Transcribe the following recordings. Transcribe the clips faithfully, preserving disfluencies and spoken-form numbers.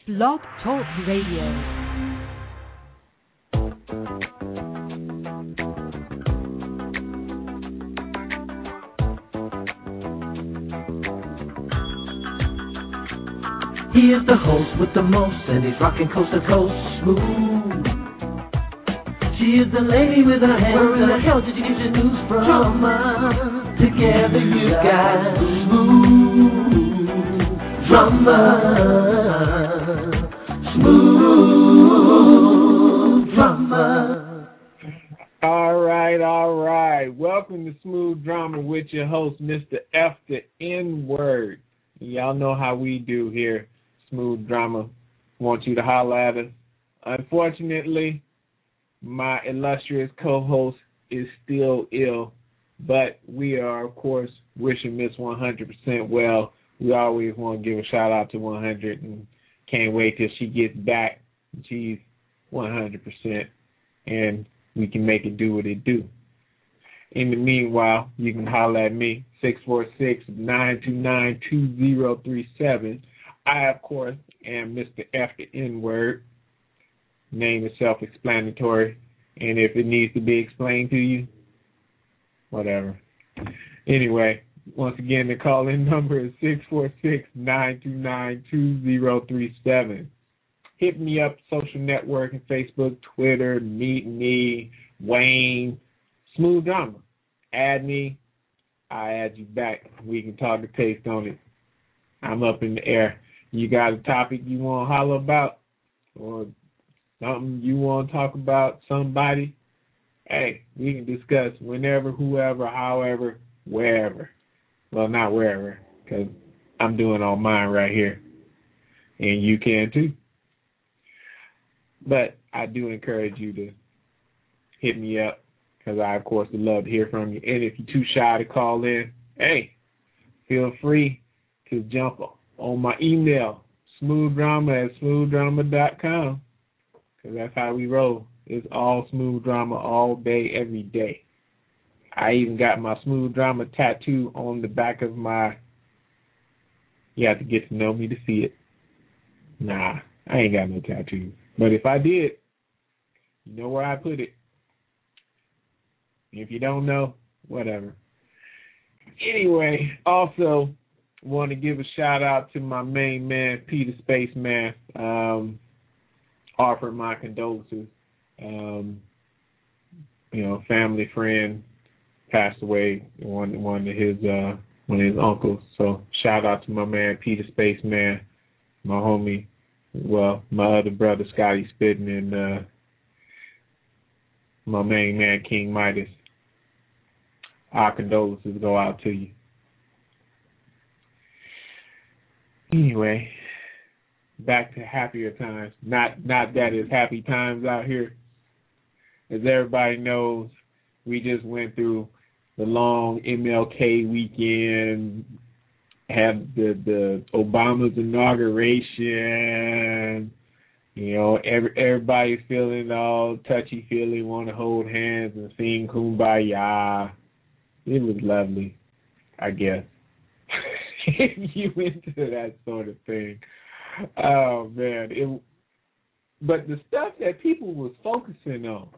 Blog Talk Radio. He is the host with the most, and he's rocking coast to coast smooth. She is the lady with her hands. Where in the hell did you get your news from? Drama. Together you got smooth drama. Smooth drama. All right, all right. Welcome to Smooth Drama with your host, Mister F, the N-word. Y'all know how we do here. Smooth Drama. Want you to holler at us. Unfortunately, my illustrious co-host is still ill, but we are, of course, wishing Miss one hundred percent well. We always want to give a shout out to one hundred and can't wait till she gets back. She's one hundred percent, and we can make it do what it do. In the meanwhile, you can holler at me, six four six, nine two nine, two zero three seven. I, of course, am Mister F, the N-word. Name is self-explanatory, and if it needs to be explained to you, whatever. Anyway, once again, the call-in number is six four six, nine two nine, two zero three seven. Hit me up, social networking, Facebook, Twitter, Meet Me, Wayne, Smooth Drama. Add me, I add you back. We can talk the taste on it. I'm up in the air. You got a topic you want to holler about, or something you want to talk about, somebody? Hey, we can discuss whenever, whoever, however, wherever. Well, not wherever, because I'm doing all mine right here, and you can too. But I do encourage you to hit me up, because I, of course, would love to hear from you. And if you're too shy to call in, hey, feel free to jump on my email, smoothdrama at smoothdrama dot com, because that's how we roll. It's all smooth drama all day, every day. I even got my smooth drama tattoo on the back of my, you have to get to know me to see it. Nah, I ain't got no tattoo. But if I did, you know where I put it. If you don't know, whatever. Anyway, also want to give a shout out to my main man, Peter Spaceman. Um, offered my condolences. Um, you know, family friend passed away. One one of his uh, one of his uncles. So shout out to my man, Peter Spaceman, my homie. Well, my other brother, Scotty Spittin, and uh, my main man, King Midas. Our condolences go out to you. Anyway, back to happier times. Not not that it's happy times out here. As everybody knows, we just went through the long M L K weekend, had the, the Obama's inauguration. You know, every, everybody's feeling all touchy-feely, want to hold hands and sing Kumbaya. It was lovely, I guess. You into that sort of thing. Oh, man. It, but the stuff that people was focusing on,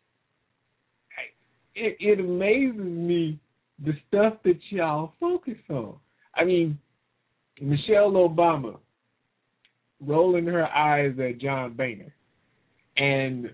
it, it amazes me, the stuff that y'all focus on. I mean, Michelle Obama rolling her eyes at John Boehner. And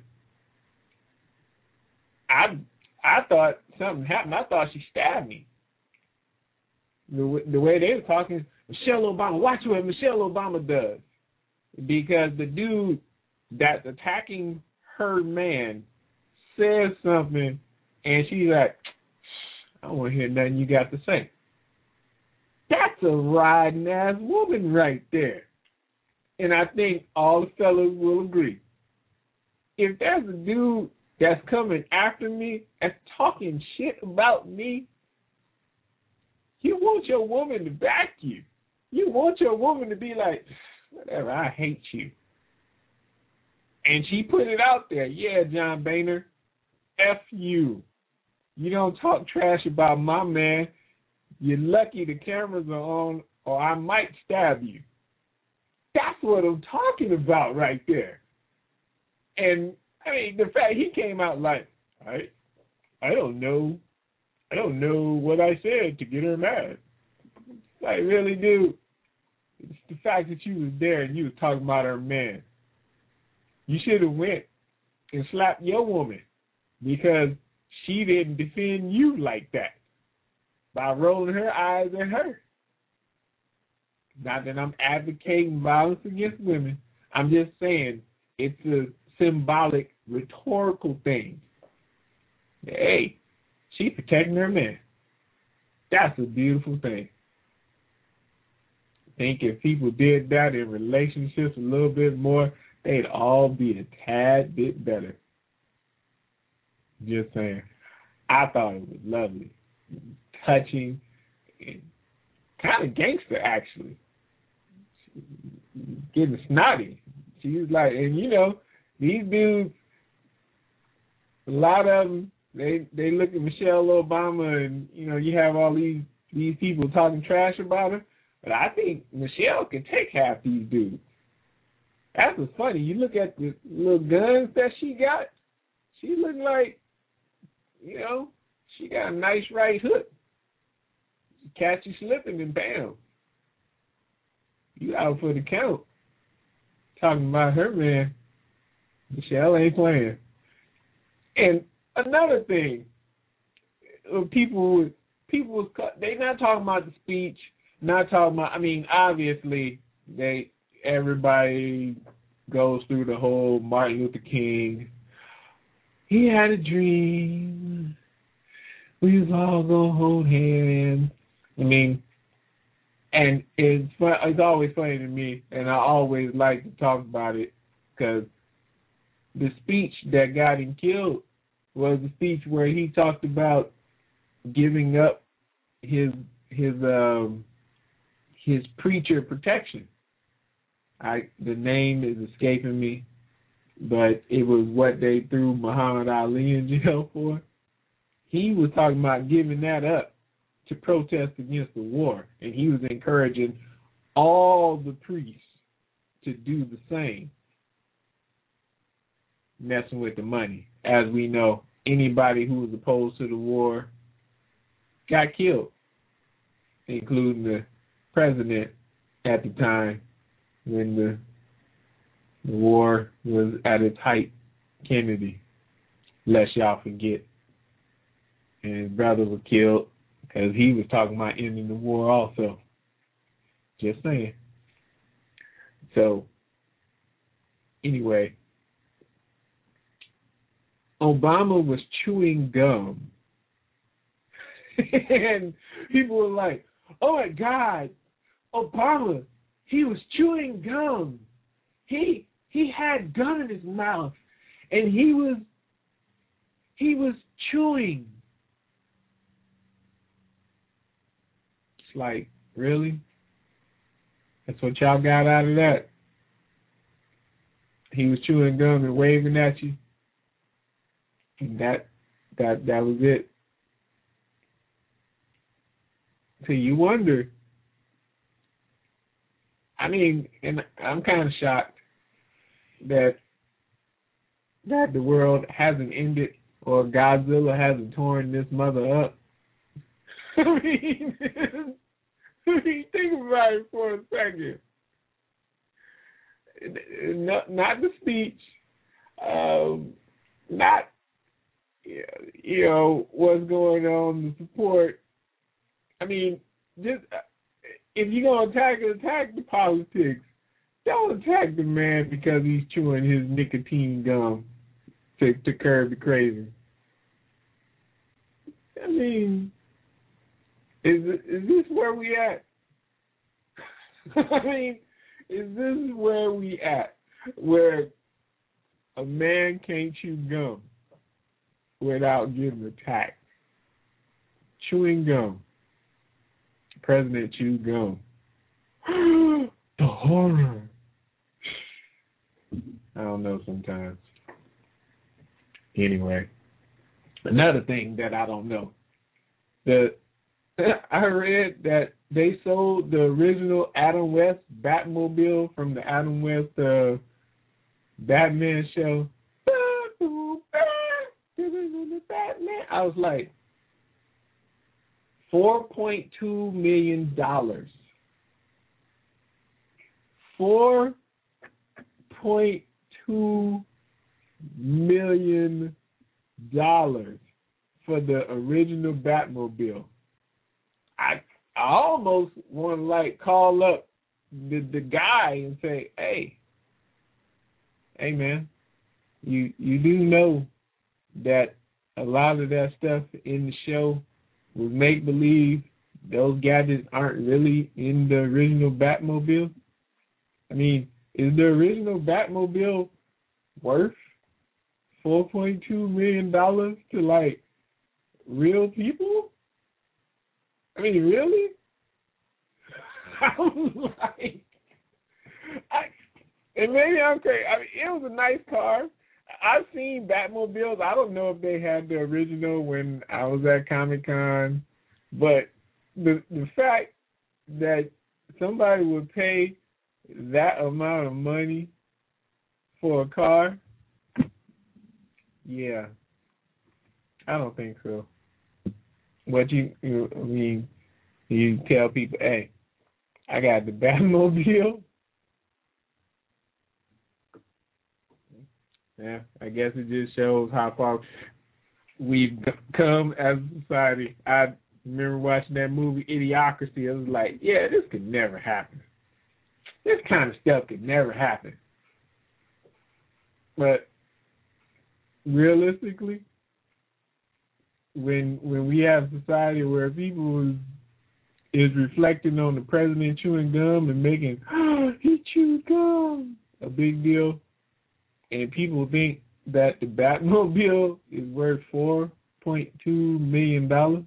I I thought something happened. I thought she stabbed me. The, the way they were talking, Michelle Obama, watch what Michelle Obama does. Because the dude that's attacking her man says something, and she's like, I don't want to hear nothing you got to say. That's a riding ass woman right there. And I think all the fellas will agree. If there's a dude that's coming after me, that's talking shit about me, you want your woman to back you. You want your woman to be like, whatever, I hate you. And she put it out there. Yeah, John Boehner, F you. You don't talk trash about my man. You're lucky the cameras are on, or I might stab you. That's what I'm talking about right there. And, I mean, the fact he came out like, I, I don't know. I don't know what I said to get her mad. Like, really, dude? It's the fact that you was there and you was talking about her man. You should have went and slapped your woman because she didn't defend you like that by rolling her eyes at her. Not that I'm advocating violence against women. I'm just saying it's a symbolic, rhetorical thing. Hey, she's protecting her man. That's a beautiful thing. I think if people did that in relationships a little bit more, they'd all be a tad bit better. Just saying. I thought it was lovely, touching, and kind of gangster, actually. Getting snotty. She was like, and you know, these dudes, a lot of them, they they look at Michelle Obama, and you know, you have all these these people talking trash about her. But I think Michelle can take half these dudes. That's what's funny. You look at the little guns that she got. She look like, you know, she got a nice right hook. She catch you slipping and bam. You out for the count. Talking about her, man. Michelle ain't playing. And another thing, people, people, they not talking about the speech, not talking about, I mean, obviously, they, everybody goes through the whole Martin Luther King. He had a dream. We was all gonna hold hands. I mean, and it's fun, it's always funny to me, and I always like to talk about it because the speech that got him killed was a speech where he talked about giving up his his um his preacher protection. I the name is escaping me, but it was what they threw Muhammad Ali in jail for. He was talking about giving that up to protest against the war, and he was encouraging all the priests to do the same, messing with the money. As we know, anybody who was opposed to the war got killed, including the president at the time when the, the war was at its height, Kennedy, lest y'all forget. And his brother was killed because he was talking about ending the war also. Just saying. So, anyway, Obama was chewing gum. And people were like, oh my God, Obama, he was chewing gum. He he had gum in his mouth and he was he was chewing. It's like, really? That's what y'all got out of that? He was chewing gum and waving at you. And that that that was it. So you wonder. I mean, and I'm kind of shocked that that the world hasn't ended or Godzilla hasn't torn this mother up. I mean, I mean, think about it for a second. Not, not the speech, um, not, you know, what's going on, the support. I mean, just if you're going to attack it, attack the politics. Don't attack the man because he's chewing his nicotine gum to, to curb the crazy. I mean, is is this where we at? I mean, is this where we at? Where a man can't chew gum without getting attacked? Chewing gum. President chewed gum. The horror. I don't know sometimes. Anyway, another thing that I don't know. The I read that they sold the original Adam West Batmobile from the Adam West uh, Batman show. Batman. I was like, four point two million dollars. Four point two million dollars for the original Batmobile. I I almost want to like call up the the guy and say, hey, hey man, you you do know that a lot of that stuff in the show was make believe. Those gadgets aren't really in the original Batmobile. I mean, is the original Batmobile worth four point two million dollars to like real people? I mean, really? I'm like, I, and maybe I'm crazy. I mean, it was a nice car. I've seen Batmobiles. I don't know if they had the original when I was at Comic-Con, but the the fact that somebody would pay that amount of money for a car, yeah, I don't think so. What you, you I mean, you tell people, hey, I got the Batmobile. Yeah, I guess it just shows how far we've come as a society. I remember watching that movie Idiocracy. I was like, yeah, this could never happen. This kind of stuff could never happen. But realistically, when when we have a society where people is, is reflecting on the president chewing gum and making, oh, he chewed gum, a big deal, and people think that the Batmobile is worth four point two million dollars,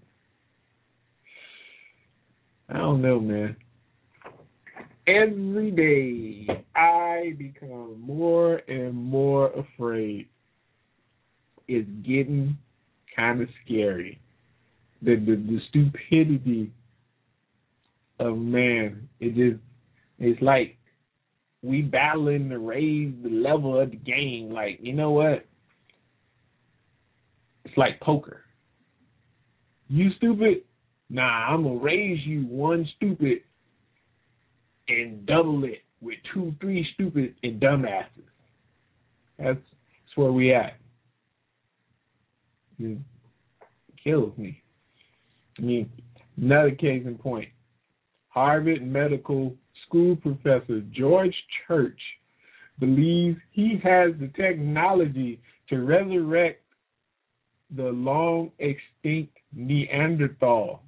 I don't know, man. Every day, I become more and more afraid. It's getting kind of scary. The, the the stupidity of man. It just, it's like we battling to raise the level of the game. Like, you know what? It's like poker. You stupid? Nah, I'm going to raise you one stupid and double it with two, three stupid and dumbasses. That's, that's where we at. It kills me. I mean, another case in point. Harvard Medical School professor George Church believes he has the technology to resurrect the long extinct Neanderthal.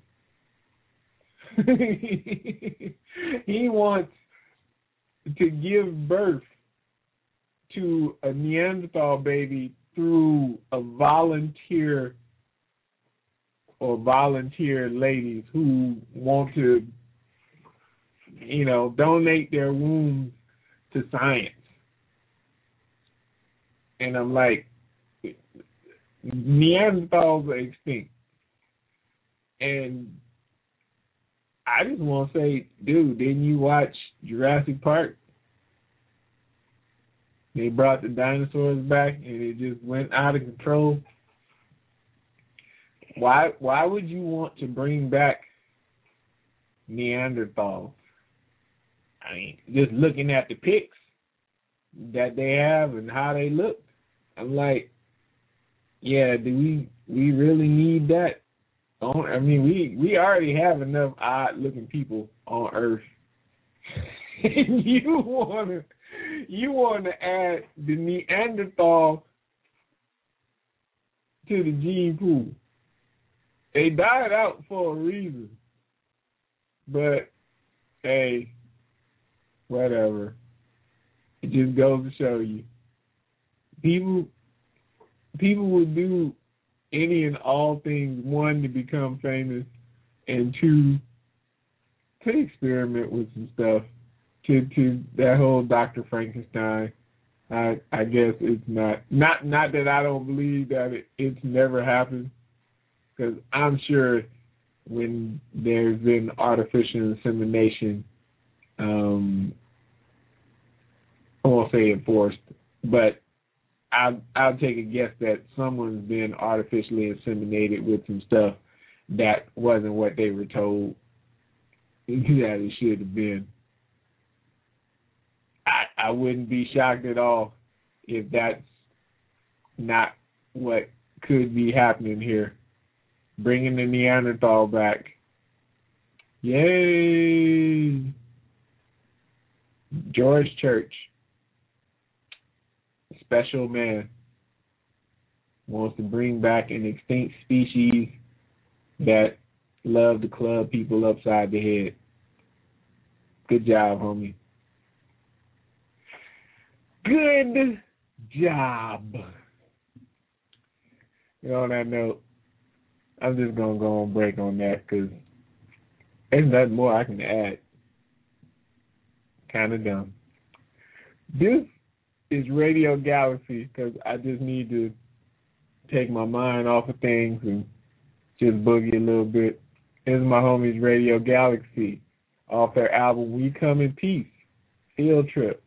He wants to give birth to a Neanderthal baby through a volunteer or volunteer ladies who want to, you know, donate their wombs to science. And I'm like, Neanderthals are extinct. And I just want to say, dude, didn't you watch Jurassic Park? They brought the dinosaurs back and it just went out of control. Why why would you want to bring back Neanderthals? I mean, just looking at the pics that they have and how they look, I'm like, yeah, do we we really need that? I mean, we, we already have enough odd-looking people on Earth. And you wanna you wanna add the Neanderthal to the gene pool. They died out for a reason. But hey, whatever. It just goes to show you. People people would do any and all things, one, to become famous, and two, to experiment with some stuff. To to that whole Doctor Frankenstein, I I guess it's not not not that I don't believe that it, it's never happened, because I'm sure when there's been artificial insemination, um, I won't say enforced, but I'll, I'll take a guess that someone's been artificially inseminated with some stuff that wasn't what they were told that it should have been. I, I wouldn't be shocked at all if that's not what could be happening here. Bringing the Neanderthal back. Yay! George Church, special man, wants to bring back an extinct species that love to club people upside the head. Good job, homie. Good job. You know, on that note, I'm just going to go on break on that because there's nothing more I can add. Kind of dumb. This is Radio Galaxy because I just need to take my mind off of things and just boogie a little bit. This is my homies Radio Galaxy off their album We Come in Peace, Field Trip.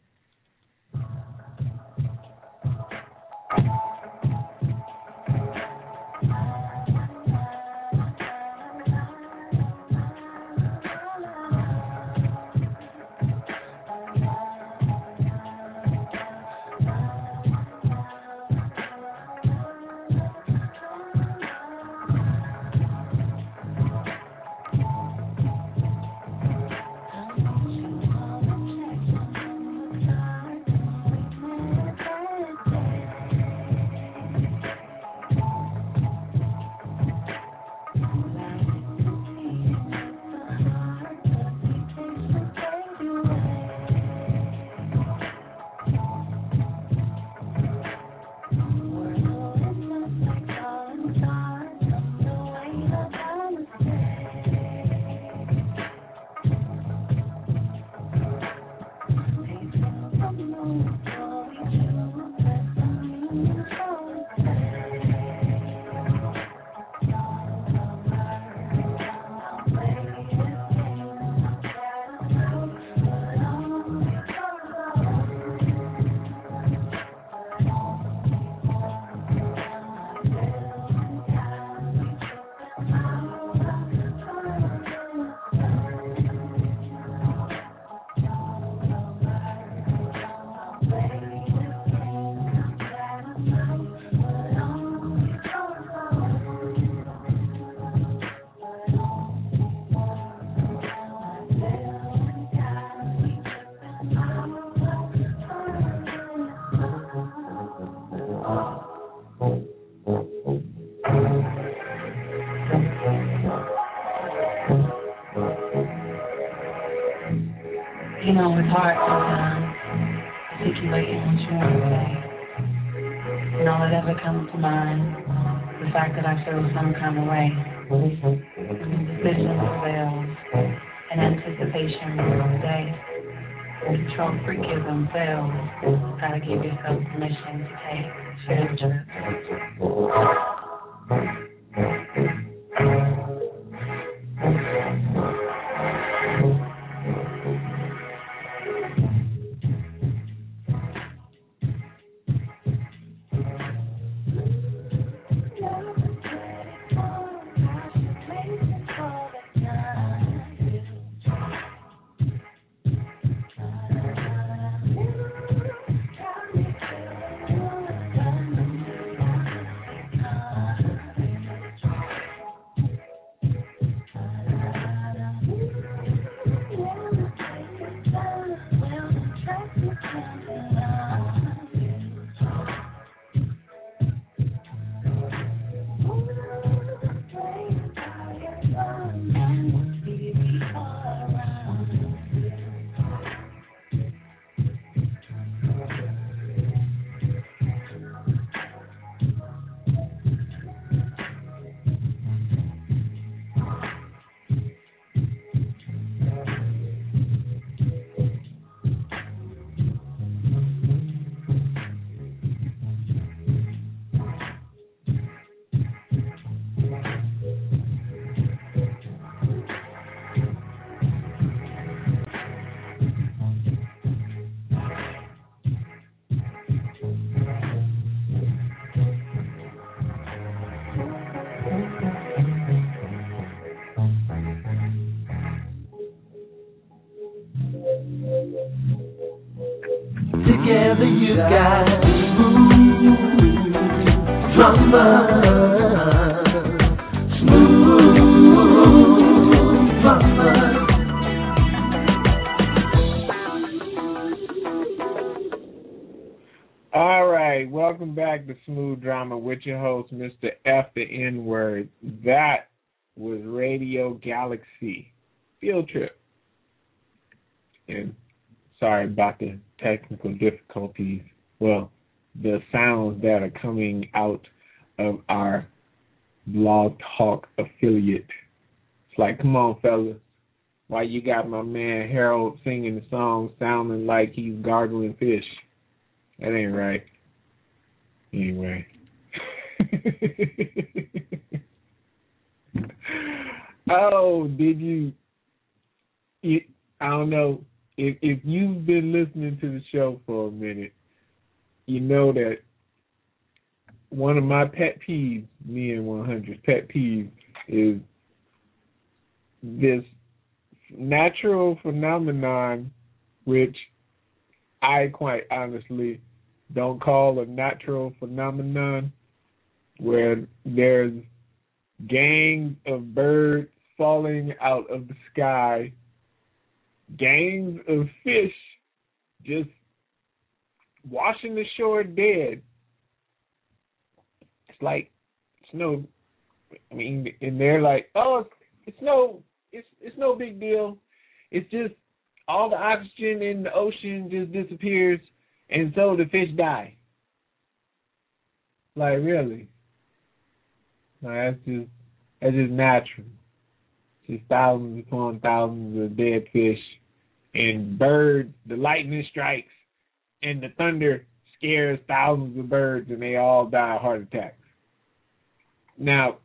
You know, it's hard sometimes articulating what you want to say. And all that ever comes to mind, the fact that I feel some kind of way. Decision fails, and anticipation rules the day. Control freakism fails. Gotta give yourself permission to take field Together you got smooth drama. Smooth drama. All right, welcome back to Smooth Drama with your host, Mister F the N-Word. That was Radio Galaxy Field Trip. And sorry about the technical difficulties. Well, the sounds that are coming out of our Blog Talk affiliate. It's like, come on, fellas. Why you got my man Harold singing the song sounding like he's gargling fish? That ain't right. Anyway. Oh, did you, you I don't know, if if you've been listening to the show for a minute, you know that one of my pet peeves, me and one hundred's pet peeves, is this natural phenomenon, which I quite honestly don't call a natural phenomenon, where there's gangs of birds falling out of the sky, gangs of fish just washing the shore dead. It's like, it's no, I mean, and they're like, oh, it's, it's no, it's it's no big deal. It's just all the oxygen in the ocean just disappears, and so the fish die. Like, really? No, that's just that's just natural. Just thousands upon thousands of dead fish, and birds. The lightning strikes, and the thunder scares thousands of birds, and they all die of heart attacks. Now,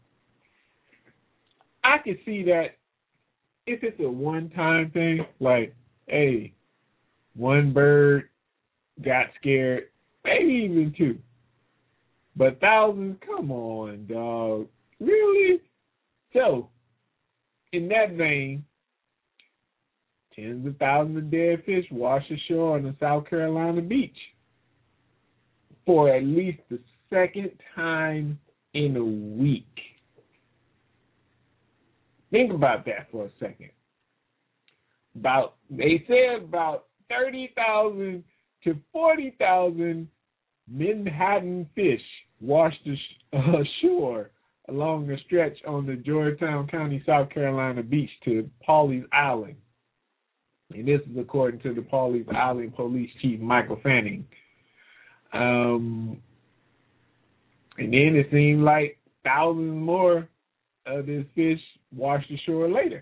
I can see that if it's a one-time thing, like, hey, one bird got scared, maybe even two. But thousands, come on, dog. Really? So, in that vein, tens of thousands of dead fish wash ashore on the South Carolina beach for at least the second time in a week. Think about that for a second. About, they said about thirty thousand to forty thousand Manhattan fish washed ashore along the stretch on the Georgetown County, South Carolina beach to Pawleys Island. And this is according to the Pawleys Island Police Chief, Michael Fanning. Um, and then it seemed like thousands more of this fish washed ashore later.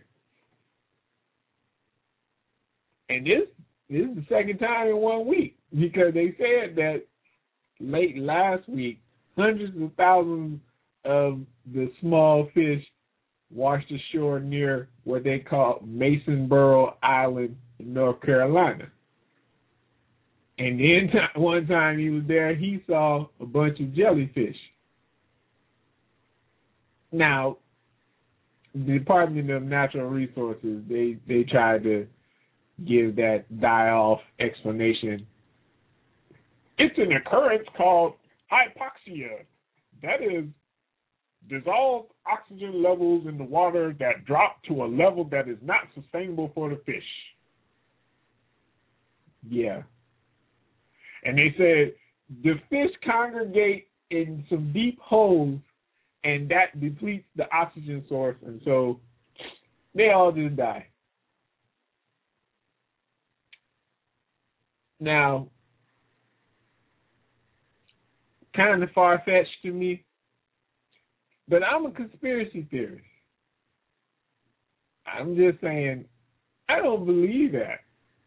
And this, this is the second time in one week, because they said that late last week, hundreds of thousands of the small fish washed ashore near what they call Masonboro Island in North Carolina. And then one time he was there, he saw a bunch of jellyfish. Now, the Department of Natural Resources, they, they tried to give that die-off explanation. It's an occurrence called hypoxia. That is dissolved oxygen levels in the water that drop to a level that is not sustainable for the fish. Yeah. And they said the fish congregate in some deep holes, and that depletes the oxygen source, and so they all just die. Now, kind of far-fetched to me, but I'm a conspiracy theorist. I'm just saying, I don't believe that.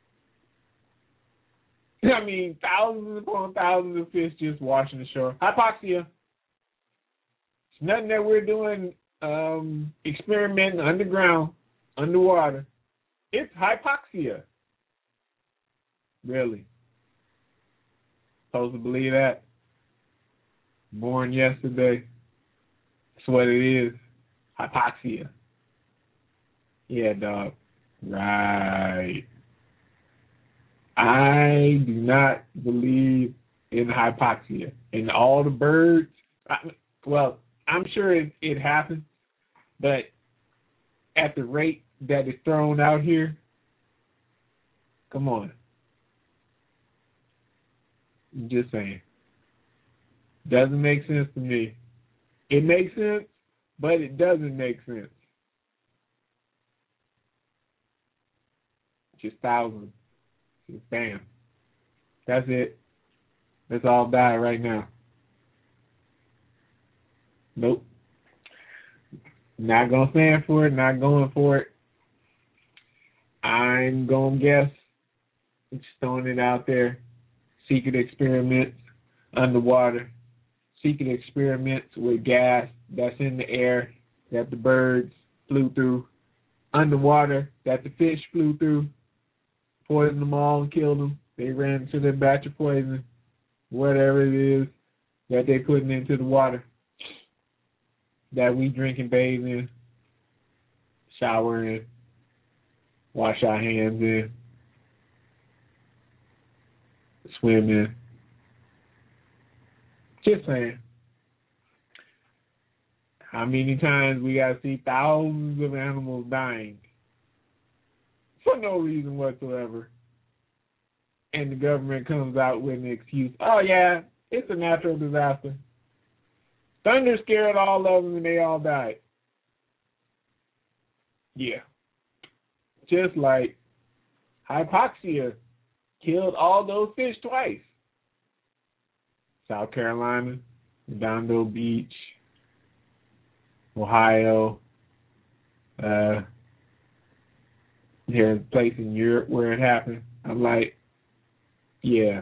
I mean, thousands upon thousands of fish just washing ashore. Hypoxia. It's nothing that we're doing, um, experimenting underground, underwater. It's hypoxia. Really? Supposed to believe that? Born yesterday. That's what it is. Hypoxia. Yeah, dog. Right. I do not believe in hypoxia. And all the birds, I, well, I'm sure it, it happens, but at the rate that it's thrown out here, come on. I'm just saying. Doesn't make sense to me. It makes sense, but it doesn't make sense. Just thousands. Just bam. That's it. Let's all die right now. Nope. Not gonna stand for it, not going for it. I'm gonna guess. Just throwing it out there. Secret experiments underwater. Secret experiments with gas that's in the air that the birds flew through. Underwater that the fish flew through. Poisoned them all and killed them. They ran into their batch of poison. Whatever it is that they're putting into the water that we drink and bathe in, shower in, wash our hands in, swim in. Just saying. How many times we got to see thousands of animals dying for no reason whatsoever, and the government comes out with an excuse, oh yeah, it's a natural disaster. Thunder scared all of them and they all died. Yeah. Just like hypoxia killed all those fish twice. South Carolina, Redondo Beach, Ohio, uh, there's a place in Europe where it happened. I'm like, yeah.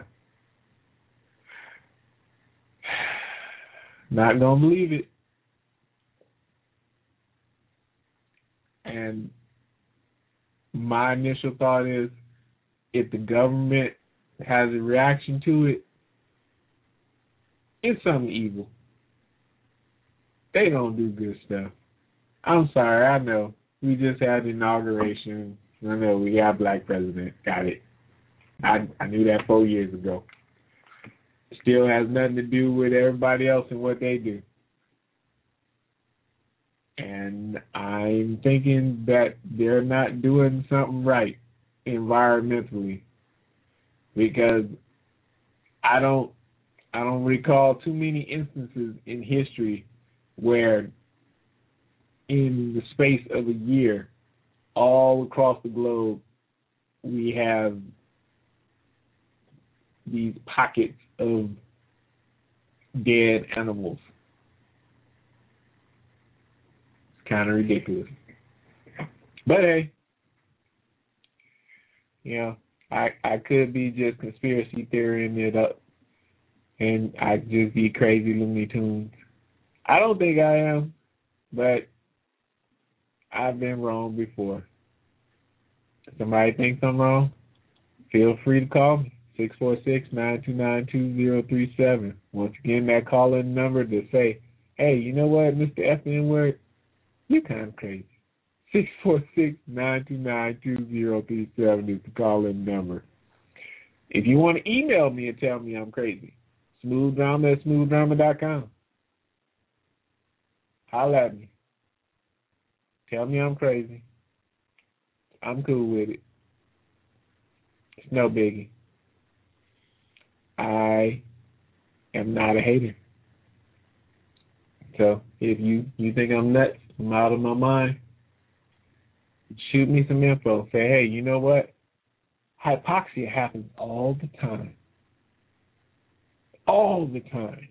Not gonna believe it. And my initial thought is, if the government has a reaction to it, it's something evil. They don't do good stuff. I'm sorry, I know. We just had the inauguration. I know we got a black president. Got it. I I knew that four years ago. Still has nothing to do with everybody else and what they do. And I'm thinking that they're not doing something right environmentally, because I don't I don't recall too many instances in history where in the space of a year all across the globe we have these pockets of dead animals. It's kind of ridiculous. But hey, you know, I I could be just conspiracy theorying it up, and I just be crazy Looney Tunes. I don't think I am, but I've been wrong before. If somebody thinks I'm wrong, feel free to call me. six four six, nine two nine, two zero three seven. Once again, that call-in number to say, hey, you know what, Mister F N Word, you kind of crazy. six four six, nine two nine, two zero three seven is the call-in number. If you want to email me and tell me I'm crazy, smoothdrama at smoothdrama dot com. Holla at me. Tell me I'm crazy. I'm cool with it. It's no biggie. I am not a hater. So if you, you think I'm nuts, I'm out of my mind, shoot me some info. Say, hey, you know what? Hypoxia happens all the time. All the time.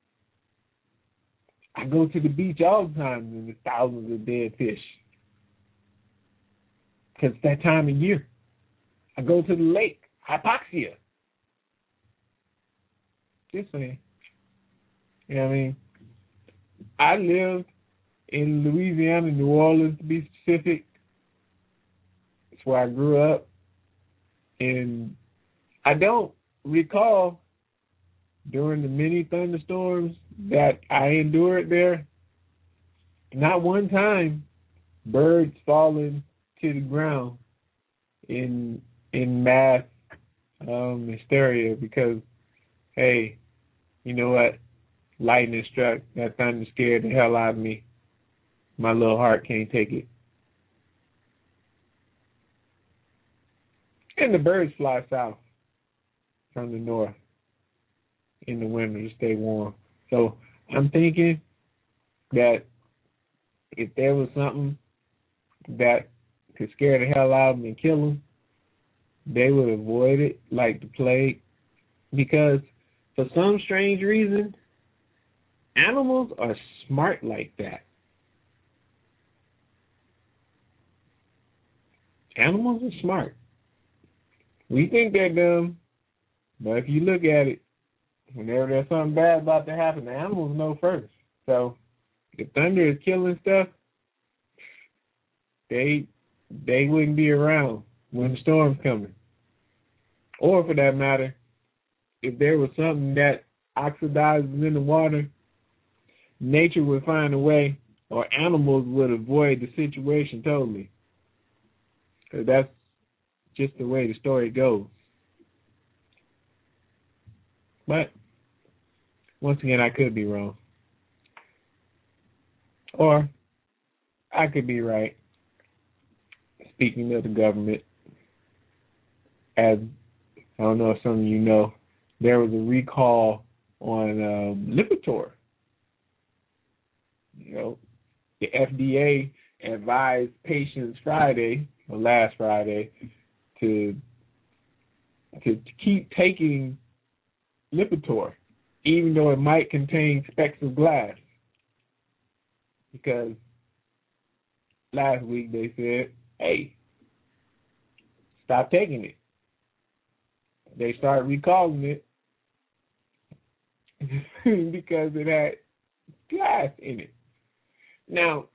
I go to the beach all the time and there's thousands of dead fish. Because it's that time of year. I go to the lake. Hypoxia. Just saying. You know what I mean? I lived in Louisiana, New Orleans to be specific. That's where I grew up. And I don't recall during the many thunderstorms that I endured there, not one time birds falling to the ground in in mass um, hysteria because, hey, you know what? Lightning struck. That thunder scared the hell out of me. My little heart can't take it. And the birds fly south from the north in the winter to stay warm. So I'm thinking that if there was something that could scare the hell out of them and kill them, they would avoid it like the plague. Because for some strange reason, animals are smart like that. Animals are smart. We think they're dumb, but if you look at it, whenever there's something bad about to happen, the animals know first. So if thunder is killing stuff, they they wouldn't be around when the storm's coming. Or for that matter, if there was something that oxidizes in the water, nature would find a way, or animals would avoid the situation totally. Because that's just the way the story goes. But once again, I could be wrong. Or I could be right. Speaking of the government, as I don't know if some of you know, there was a recall on um, Lipitor. You know, the F D A advised patients Friday, or last Friday, to to keep taking Lipitor, even though it might contain specks of glass. Because last week they said, hey, stop taking it. They started recalling it because it had glass in it. Now,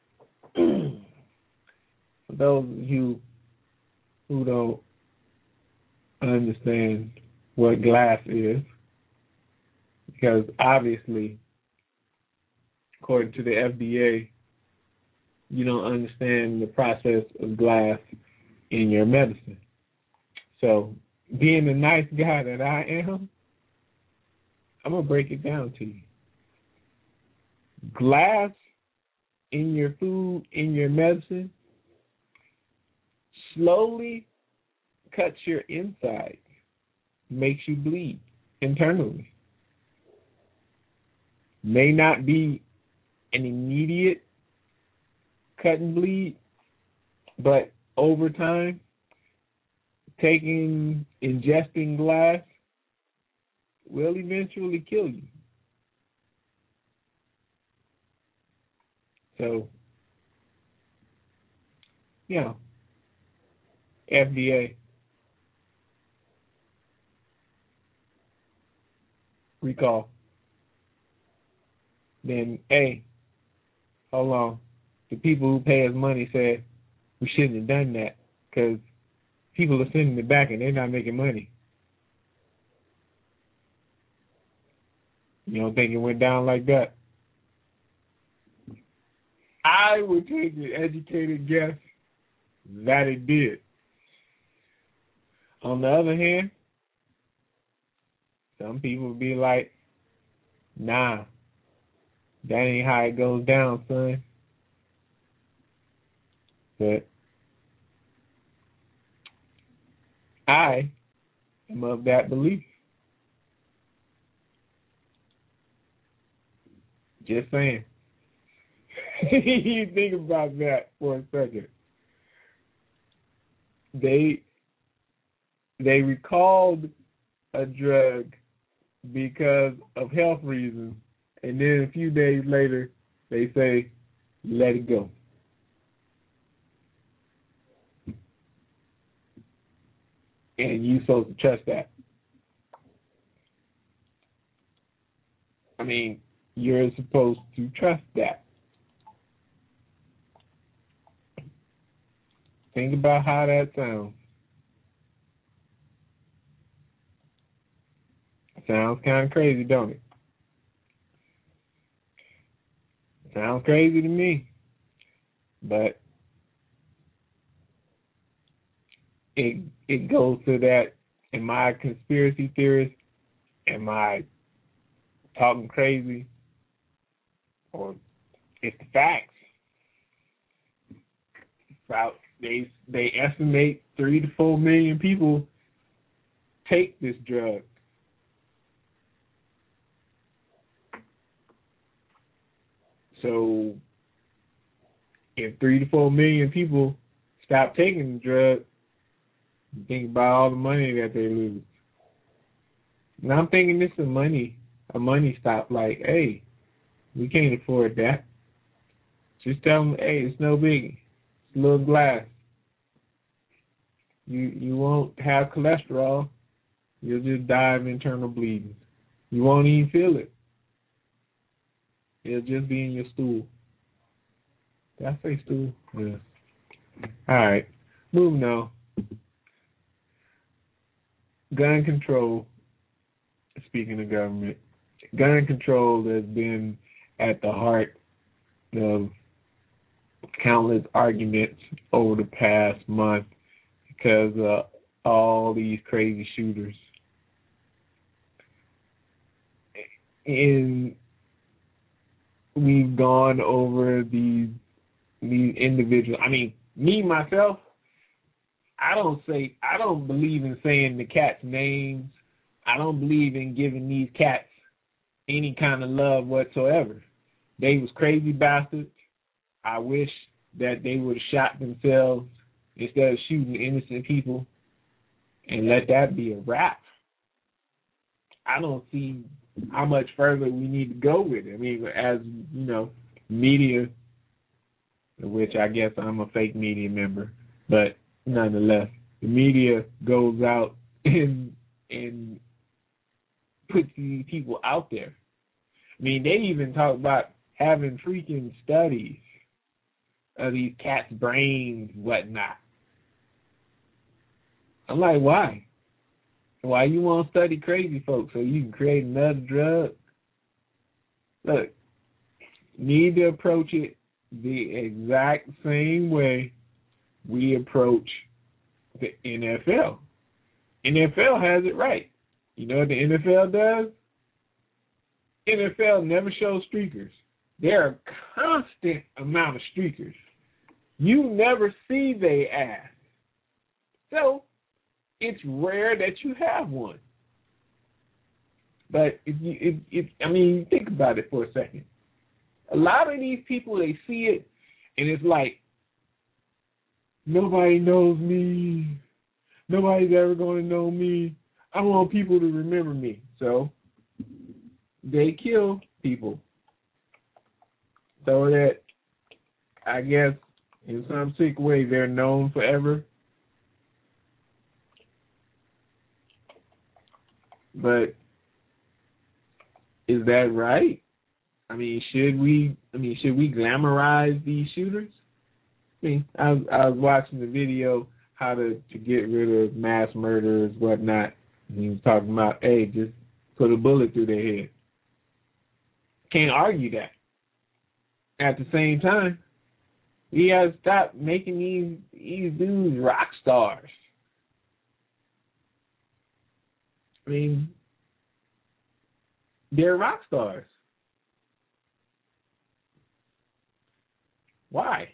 for those of you who don't understand what glass is, because obviously, according to the F D A, you don't understand the process of glass in your medicine. So, being the nice guy that I am, I'm going to break it down to you. Glass in your food, in your medicine, slowly cuts your insides, makes you bleed internally. May not be an immediate cut and bleed, but over time, taking, ingesting glass will eventually kill you. So, you know, F D A, recall. Then, hey, hold on. The people who pay us money said we shouldn't have done that because people are sending it back and they're not making money. You don't think it went down like that? I would take an educated guess that it did. On the other hand, some people would be like, nah, that ain't how it goes down, son. But I am of that belief. Just saying. You think about that for a second. They they recalled a drug because of health reasons, and then a few days later they say, let it go. And you supposed to trust that. I mean, you're supposed to trust that. Think about how that sounds. Sounds kind of crazy, don't it? Sounds crazy to me. But it it goes to that Am I a conspiracy theorist? Am I talking crazy? Or it's the facts. About they they estimate three to four million people take this drug. So if three to four million people stop taking the drug, think about all the money that they lose. And I'm thinking this is a money, a money stop. Like, hey, we can't afford that. Just tell them, hey, it's no biggie. It's a little glass. You you won't have cholesterol. You'll just die of internal bleeding. You won't even feel it. It'll just be in your stool. Did I say stool? Yeah. All right. Moving on. Gun control. Speaking of government, gun control has been at the heart of countless arguments over the past month because of all these crazy shooters. And we've gone over these these individuals. I mean, me myself, I don't say I don't believe in saying the cats' names. I don't believe in giving these cats any kind of love whatsoever. They was crazy bastards. I wish that they would have shot themselves instead of shooting innocent people and let that be a wrap. I don't see how much further we need to go with it. I mean, as, you know, media, which I guess I'm a fake media member, but nonetheless, the media goes out and and puts these people out there. I mean, they even talk about having freaking studies of these cats' brains and whatnot. I'm like, why? Why you want to study crazy folks so you can create another drug? Look, need to approach it the exact same way we approach the N F L. N F L has it right. You know what the N F L does? N F L never shows streakers. There are a constant amount of streakers. You never see their ass. So it's rare that you have one. But if you, if, if I mean, think about it for a second. A lot of these people, they see it, and it's like, nobody knows me. Nobody's ever going to know me. I want people to remember me. So they kill people. So that, I guess, in some sick way, they're known forever. But is that right? I mean, should we? I mean, should we glamorize these shooters? I mean, I was, I was watching the video how to, to get rid of mass murderers, whatnot. And he was talking about, hey, just put a bullet through their head. Can't argue that. At the same time, we got to stop making these these dudes rock stars. I mean, they're rock stars. Why?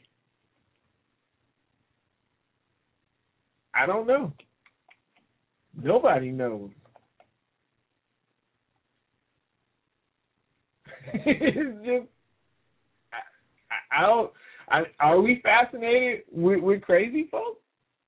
I don't know. Nobody knows. It's just, I, I don't. I, are we fascinated with, with crazy folks?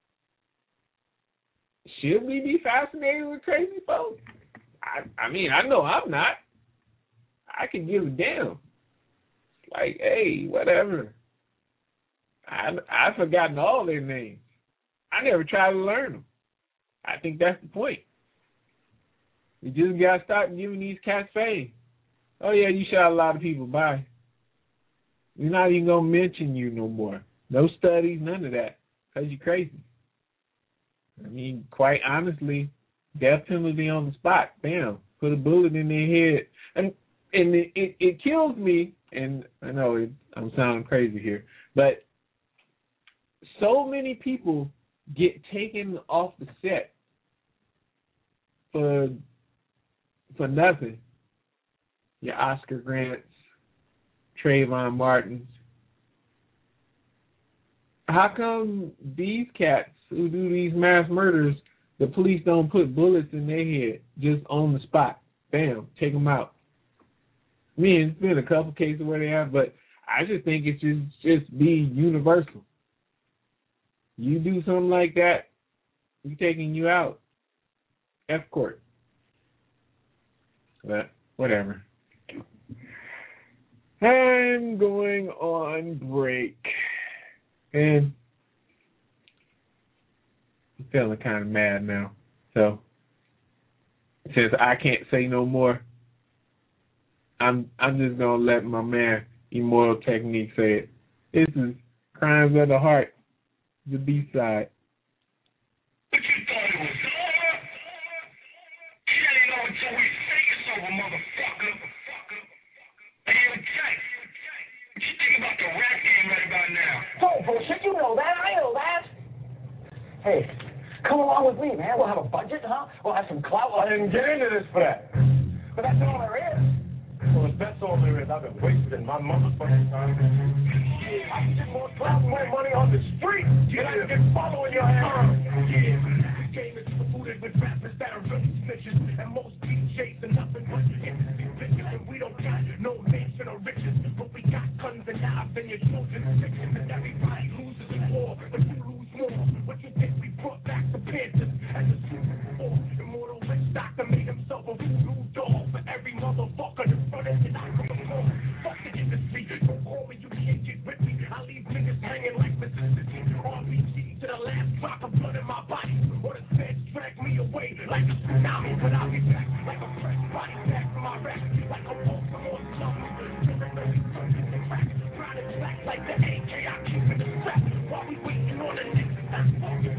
Should we be fascinated with crazy folks? I, I mean, I know I'm not. I can give a damn. Like, hey, whatever. I, I've forgotten all their names. I never tried to learn them. I think that's the point. You just got to stop giving these cats fame. Oh, yeah, you shot a lot of people. Bye. We're not even going to mention you no more. No studies, none of that, because you're crazy. I mean, quite honestly, death penalty on the spot. Bam. Put a bullet in their head. And and it, it, it kills me, and I know it, I'm sounding crazy here, but so many people get taken off the set for for nothing. Your Oscar Grants, Trayvon Martins. How come these cats who do these mass murders, the police don't put bullets in their head just on the spot? Bam, take them out. I mean, it's been a couple cases where they have, but I just think it should just be universal. You do something like that, we're taking you out. F court. But whatever. I'm going on break. And I'm feeling kind of mad now. So, since I can't say no more, I'm I'm just going to let my man, Immortal Technique, say it. This is Crimes of the Heart, the B-side. What you thought it was over? You ain't know until we say it's over, motherfucker. Hey, yo, Jack, what you think about the rap game right about now? Oh, bullshit, you know that. I know that. Hey, come along with me, man. We'll have a budget, huh? We'll have some clout. I didn't get into this for that. But that's all there is. Well, if that's all there is, I've been wasting my motherfucking time. I can get more clout and more money on the street than I can get following your ass. Yeah, this game is polluted with rappers that are really snitches, and most D Js are nothing but industry bitches, and we don't got no mansion or riches, but we got guns and knives and your children's fiction, and everybody loses in war, but you lose more. What you think we brought back the Panthers as a Super Bowl? Immortal witch doctor made himself a voodoo doll for every motherfucker that's running it out from the floor. Fuck the industry, don't call me, you can't get with me. I leave niggas hanging like Mississippi. R B G to the last drop of blood in my body, or the feds drag me away like a tsunami. But I'll be back like a fresh body back from my rap, like a Baltimore slum. Trying to slack like the A K I keep in the strap while we waiting on the next time.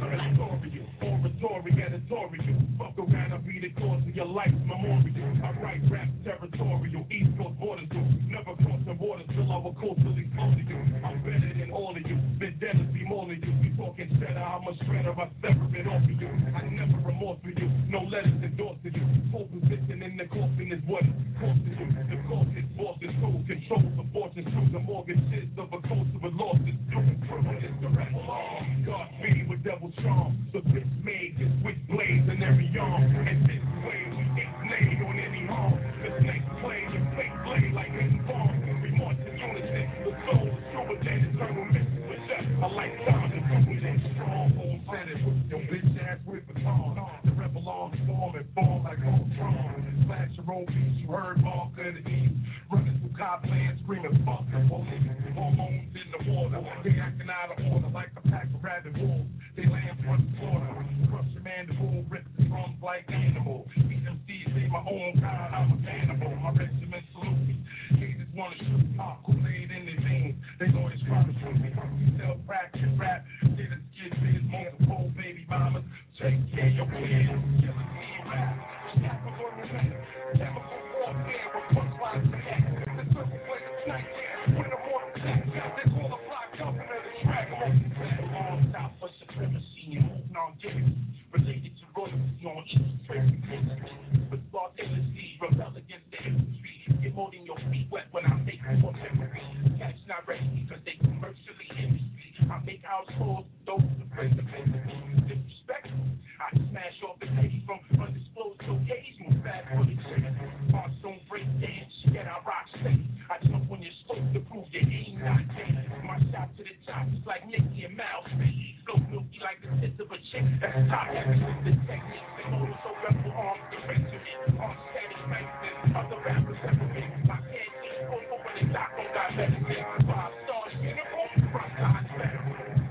Oratory, editorial. Fuck around, I'll be the cause of your life's memorial. I write rap territorial, East Coast borders do. Never cross the borders till I will coastally close to you. I'm better than all of you, vendettas be more than you. We talking cheddar, how much shredder I sever it off of you. I never remorse for you, no letters endorsing you. Full position in the coffin is what it's costing you. The cost is Boston school, controls the fortune, through the mortgages of a coast of a loss is doing criminal. The rest law, God speed with devil charm. The bitch made this with blades in every arm. And this way we ain't laid on any harm. The snake play with fake blade like any bomb. We march in unison, the soul is true, but then eternal mission with us. A lifetime to do it in strong home centers. Your bitch ass with baton. The rebel arms form and fall like Voltron. Flash your own beats, you heard Mark of the East. Running through Copland, screaming fuck the police. Hormones in the water. They acting out of order like a pack of rabid wolves. They land front slaughter. Crush your mandible, rip the drums like animals. These M Cs say my own kind, I'm a cannibal. My regiment salute me. Haters wanna shoot pop, Kool-Aid in their veins. They always try to shoot me. We sell crack and rap. Did a skid biz, multiple baby mamas. Take care of your kids. Killing me rap. Chemical warfare. Chemical warfare with punchlines to head. The circle play the snake. When the water check. They call the block jumping at the track. All stop for supremacy and moving on gimmicks. Related to royalty on each trip. But spontaneously rebel against the industry. Get more than your feet wet when I make more memory. Catch not ready because they commercially industry. I make households, those afraid to pay the disrespectful. I smash off the page from undisclosed occasions. Bad for the chicken. Monsoon break dance, yet I rock steady. I jump on your slope to prove your aim not dead. My shot to the top is like Nicky and Mouse. Flow milky like the tits of a chick. That's top heavy with the technique. The motor so rebel arms the Benjamin. On steady Mason, other rappers ever been. My head is over when the doc don't got medicine. Five stars, uniform, front line better.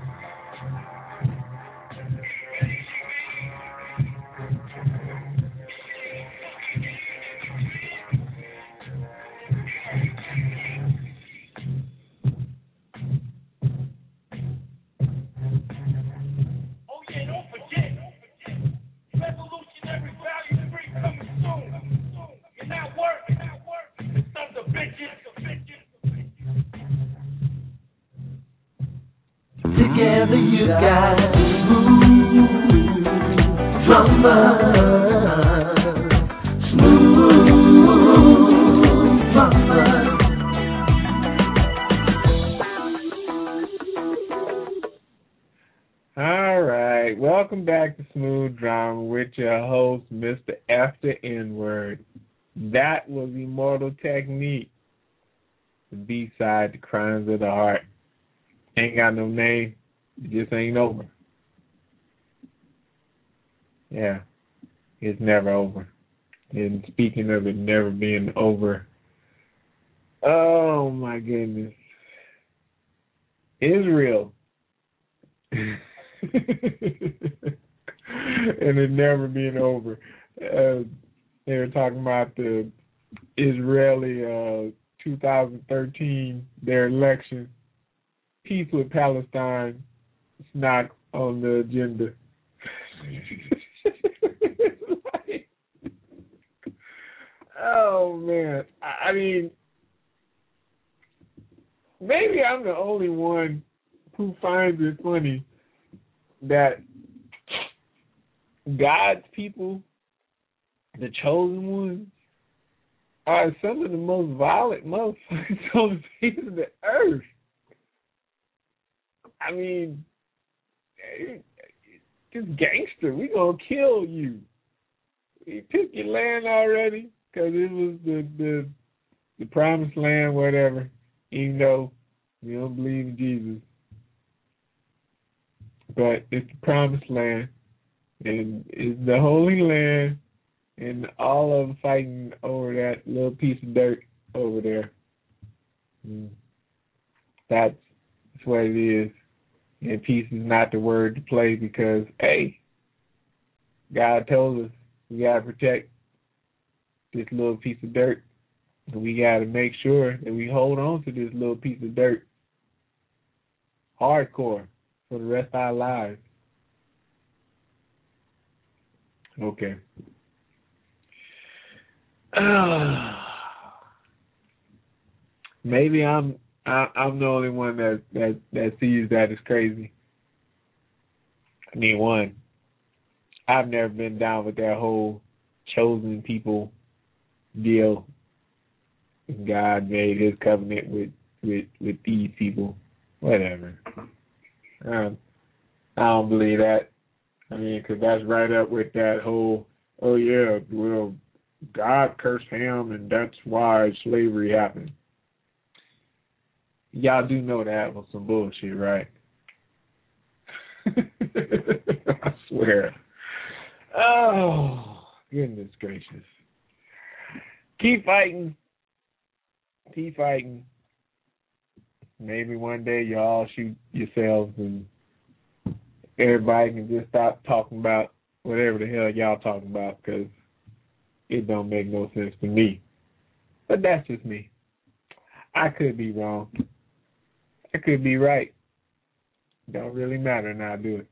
Together you got smooth drama. host, Mister F the N-Word. That was Immortal Technique. The B-side, The Crimes of the Heart. Ain't got no name. It just ain't over. Yeah. It's never over. And speaking of it never being over, oh my goodness. Israel. And it never being over. Uh, they were talking about the Israeli uh, two thousand thirteen, their election. Peace with Palestine. It's not on the agenda. Like, oh, man. I mean, maybe I'm the only one who finds it funny that God's people, the chosen ones, are some of the most violent motherfuckers on the face of the earth. I mean, this gangster, we gonna kill you. We took your land already because it was the, the the promised land, whatever. Even though we don't believe in Jesus, but it's the promised land, and it's the Holy Land, and all of them fighting over that little piece of dirt over there. Mm. That's, that's what it is. And peace is not the word to play because, hey, God told us we got to protect this little piece of dirt. And we got to make sure that we hold on to this little piece of dirt hardcore for the rest of our lives. Okay. Uh, maybe I'm I, I'm the only one that, that, that sees that as crazy. I mean, one, I've never been down with that whole chosen people deal. God made his covenant with, with, with these people. Whatever. Um, I don't believe that. I mean, because that's right up with that whole, oh, yeah, well, God cursed Ham, and that's why slavery happened. Y'all do know that was some bullshit, right? I swear. Oh, goodness gracious. Keep fighting. Keep fighting. Maybe one day y'all shoot yourselves and everybody can just stop talking about whatever the hell y'all talking about because it don't make no sense to me. But that's just me. I could be wrong. I could be right. Don't really matter, and I'll do it.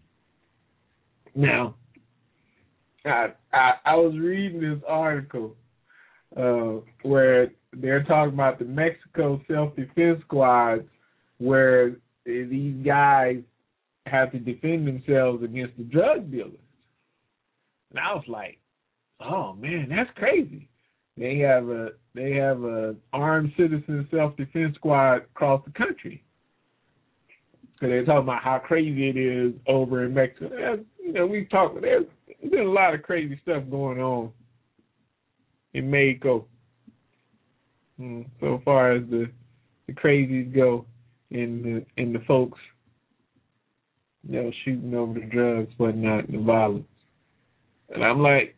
Now, I I, I was reading this article uh, where they're talking about the Mexico self-defense squads where these guys have to defend themselves against the drug dealers. And I was like, oh, man, that's crazy. They have a they have a armed citizen self-defense squad across the country. So they're talking about how crazy it is over in Mexico. As, you know, we've talked. There's been a lot of crazy stuff going on in Mexico. Mm, so far as the the crazies go, in the in the folks, you know, shooting over the drugs, whatnot, the violence. And I'm like,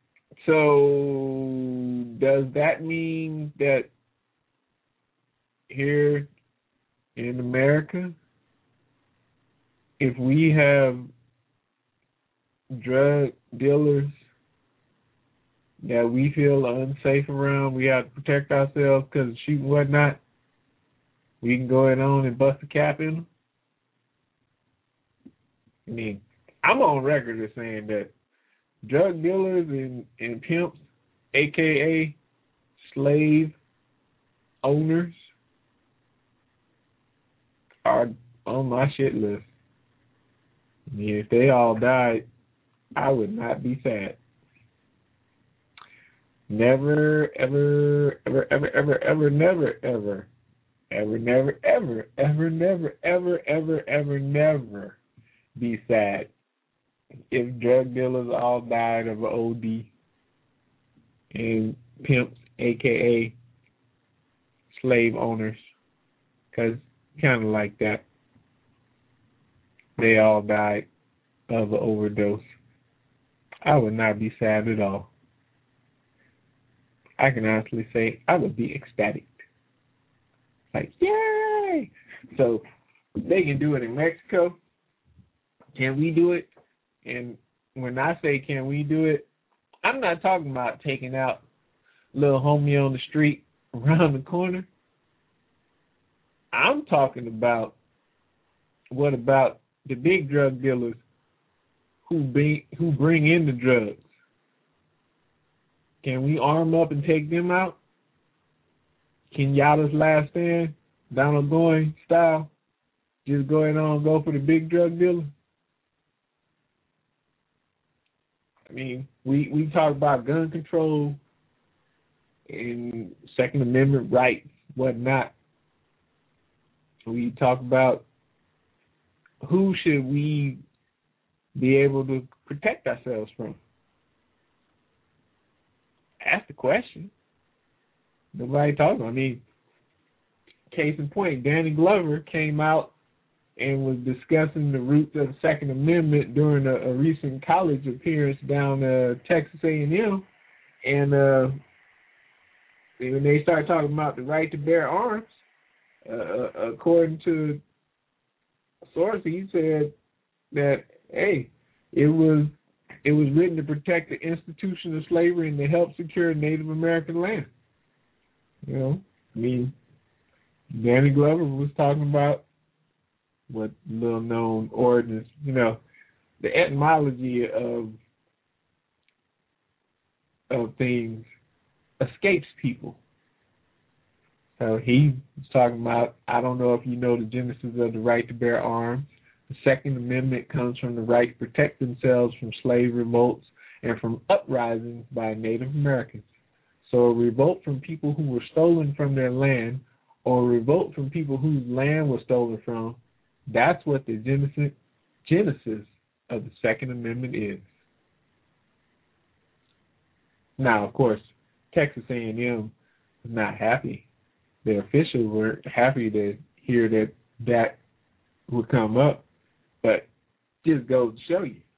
so does that mean that here in America, if we have drug dealers that we feel unsafe around, we have to protect ourselves because of shooting and whatnot, we can go in on and bust a cap in them? I mean, I'm on record as saying that drug dealers and, and pimps, a k a slave owners, are on my shit list. I mean, if they all died, I would not be sad. Never, ever, ever, ever, ever, ever, never, ever, ever, never, ever, ever, never, ever, ever, ever, never be sad if drug dealers all died of an O D and pimps, a k a slave owners, because kind of like that, they all died of an overdose, I would not be sad at all. I can honestly say I would be ecstatic. Like, yay! So they can do it in Mexico. Can we do it? And when I say can we do it, I'm not talking about taking out little homie on the street around the corner. I'm talking about what about the big drug dealers who bring, who bring in the drugs? Can we arm up and take them out? Kenyatta's Last Stand, Donald Goines style, just go ahead and go for the big drug dealer? I mean, we, we talk about gun control and Second Amendment rights, whatnot. We talk about who should we be able to protect ourselves from. Ask the question. Nobody talking. I mean, case in point, Danny Glover came out and was discussing the roots of the Second Amendment during a, a recent college appearance down uh, Texas A and M, and uh, when they started talking about the right to bear arms, uh, according to sources, he said that hey, it was it was written to protect the institution of slavery and to help secure Native American land. You know, I mean, Danny Glover was talking about what little known origins, you know, the etymology of of things escapes people. So he was talking about, I don't know if you know the genesis of the right to bear arms. The Second Amendment comes from the right to protect themselves from slave revolts and from uprisings by Native Americans. So a revolt from people who were stolen from their land, or a revolt from people whose land was stolen from, that's what the genesis, genesis of the Second Amendment is. Now, of course, Texas A and M was not happy. The officials were happy to hear that that would come up, but just goes to show you.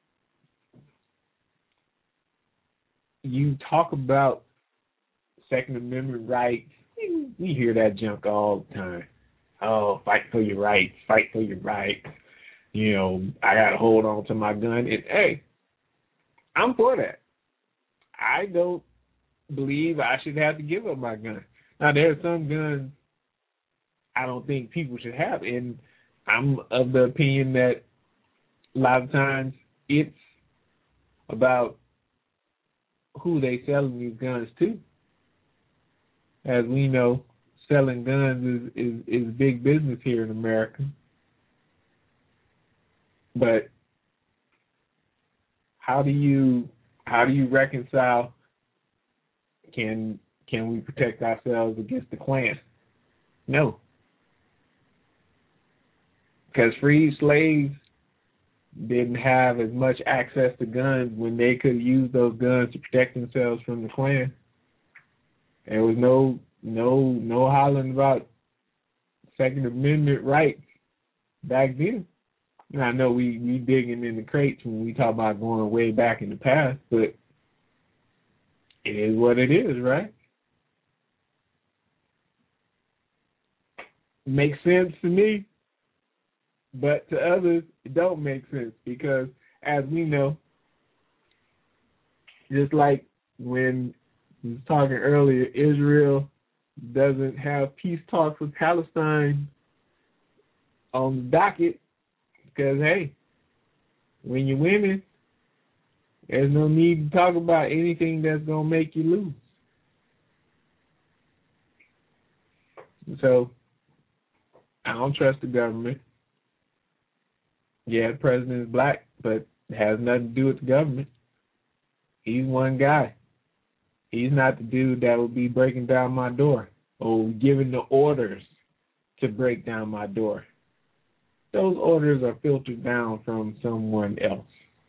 You talk about Second Amendment rights, we hear that junk all the time. Oh, fight for your rights, fight for your rights. You know, I got to hold on to my gun. And, hey, I'm for that. I don't believe I should have to give up my gun. Now, there are some guns I don't think people should have, and I'm of the opinion that a lot of times it's about who they selling these guns to. As we know, selling guns is, is, is big business here in America. But how do you how do you reconcile can can we protect ourselves against the Klan? No. Because freed slaves didn't have as much access to guns when they could use those guns to protect themselves from the Klan. There was no no no hollering about Second Amendment rights back then. And I know we, we digging in the crates when we talk about going way back in the past, but it is what it is, right? Makes sense to me, but to others, it don't make sense because, as we know, just like when we was talking earlier, Israel doesn't have peace talks with Palestine on the docket because, hey, when you're winning, there's no need to talk about anything that's going to make you lose. So, I don't trust the government. Yeah, the president is black, but it has nothing to do with the government. He's one guy. He's not the dude that will be breaking down my door or giving the orders to break down my door. Those orders are filtered down from someone else.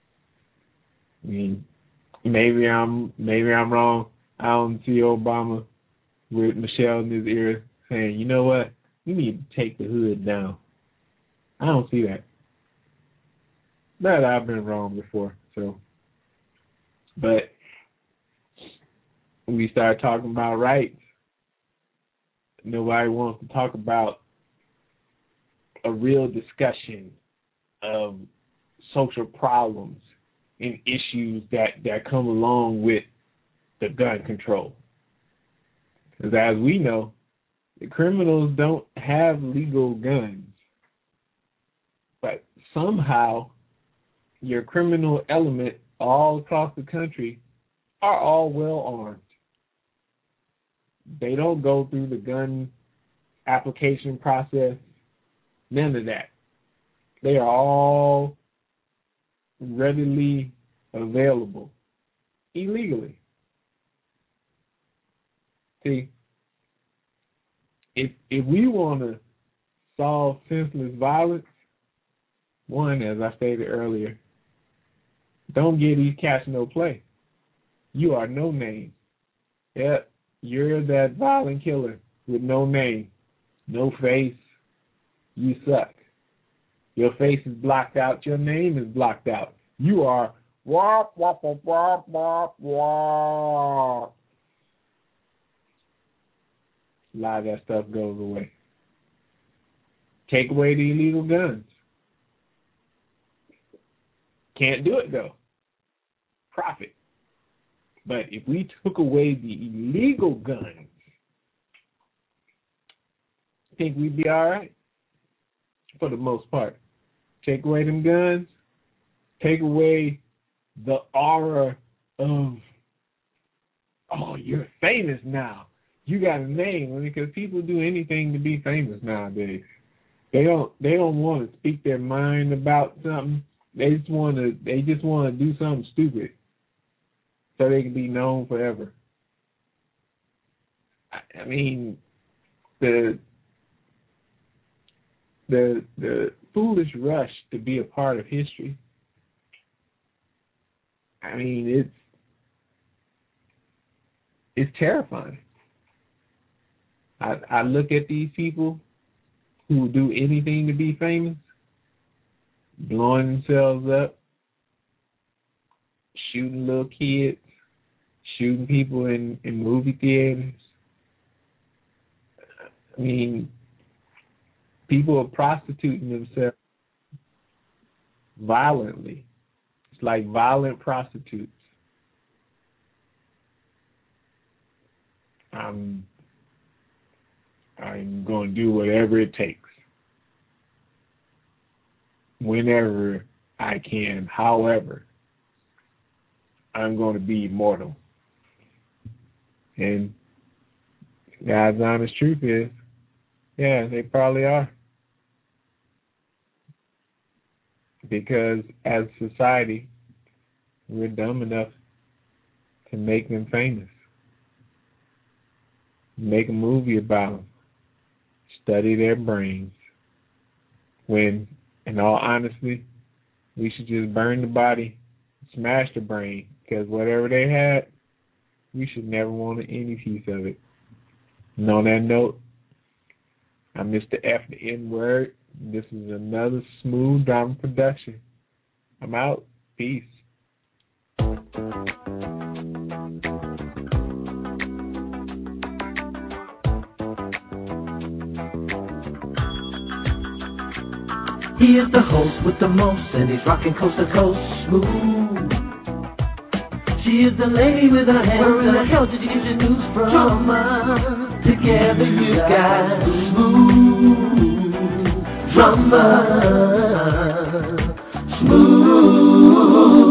I mean, maybe I'm maybe I'm wrong. I don't see Obama with Michelle in his ear saying, you know what, you need to take the hood down. I don't see that. But I've been wrong before, so. But when we start talking about rights, nobody wants to talk about a real discussion of social problems and issues that, that come along with the gun control. Because as we know, the criminals don't have legal guns. But somehow your criminal element all across the country are all well armed. They don't go through the gun application process. None of that. They are all readily available illegally. See, if if we want to solve senseless violence, one, as I stated earlier, don't give these cats no play. You are no name. Yep, you're that violent killer with no name, no face. You suck. Your face is blocked out. Your name is blocked out. You are wop, wop, wop, wop, wop, wop. A lot of that stuff goes away. Take away the illegal guns. Can't do it, though. Profit. But if we took away the illegal guns, I think we'd be all right for the most part. Take away them guns. Take away the aura of, oh, you're famous now. You got a name. Because people do anything to be famous nowadays. They don't. They don't want to speak their mind about something. They just want to. They just want to do something stupid, so they can be known forever. I, I mean, the the the foolish rush to be a part of history. I mean, it's it's terrifying. I I look at these people who do anything to be famous, blowing themselves up, shooting little kids, shooting people in, in movie theaters. I mean, people are prostituting themselves violently. It's like violent prostitutes. I'm I'm going to do whatever it takes, whenever I can. However, I'm going to be immortal. And God's honest truth is, yeah, they probably are. Because as a society, we're dumb enough to make them famous. Make a movie about them. Study their brains. When, in all honesty, we should just burn the body, smash the brain, because whatever they had, we should never want any piece of it. And on that note, I'm Mister F the N-word. This is another Smooth Drama production. I'm out. Peace. He is the host with the most, and he's rocking coast to coast smooth. She is the lady with her hands. Where in the hell did you get your news from? Drama. Together you got smooth drama. Smooth.